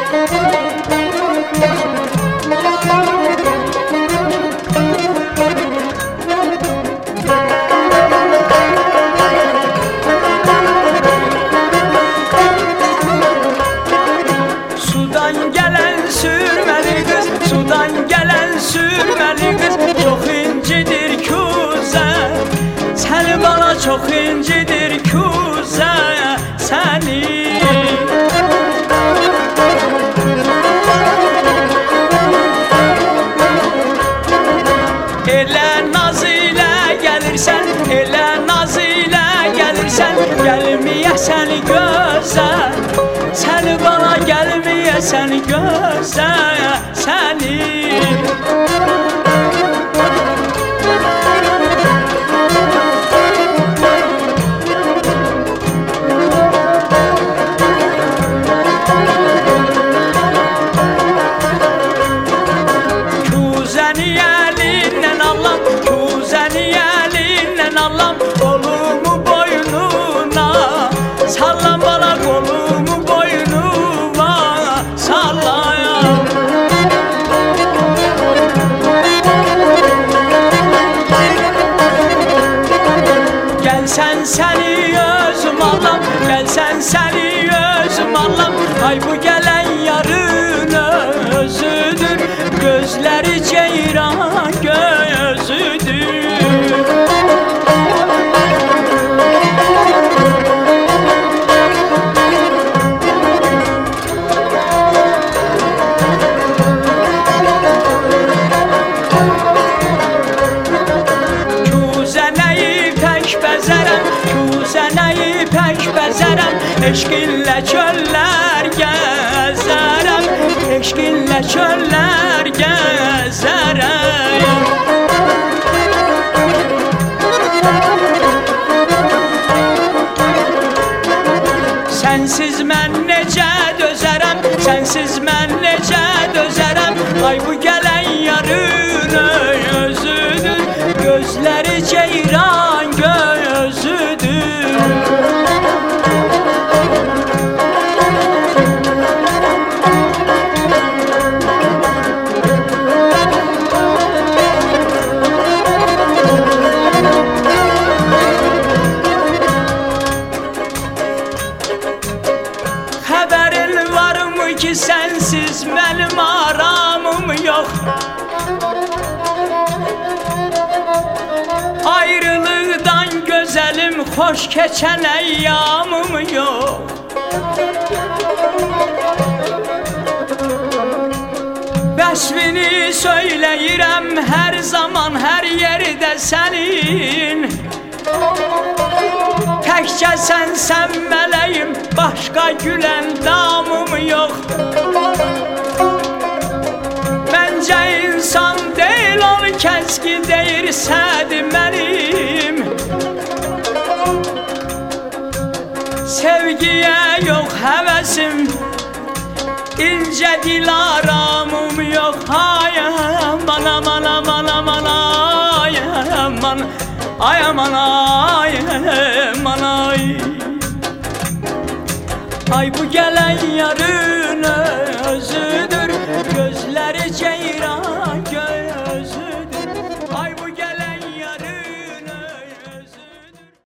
Sudan gelen sürmeli kız, sudan gelen sürmeli kız, çok incidir kuze. Seni bana çok incidir kuze, seni. Elə naz ilə gəlirsən, elə naz ilə gəlirsən, gəlməyəsən gözə. Səni bana gəlməyəsən gözə, səni. Kuzəni əlindən alam, kuzəni əlindən alam, qolumu boynuna sallam bana, qolumu boynuma sallayam. Gəlsən səni özüm alam, gəlsən səni özüm alam, ay bu gələn yarın özüdür, gözləri ceyran gözüdür. Kuzəni pək bəzərəm, kuzəni pək bəzərəm, eşqinlə çöllər gəzərəm, eşqinlə çöllər gəzərəm. Sənsiz mən necə dözərəm, sənsiz mən necə dözərəm, ay bu gələn yarın özüdür, gözləri ceyran gözüdür. Xəbərin varmı ki sənsiz mənim aramım yox, ayrılıqdan gözəlim xoş keçən əyyamım yox. Vəsfini söyləyirəm hər zaman, hər yerdə sənin, təkcə sənsən mələyim, başqa gülən damım yox. Məncə insan deyil ol kəs ki deyirsədi mənim, sevgiyə yox həvəsim, incə dilaramım yox. Ay aman aman aman aman, ay aman, ay aman, ay aman, ay. Ay bu gələn yarın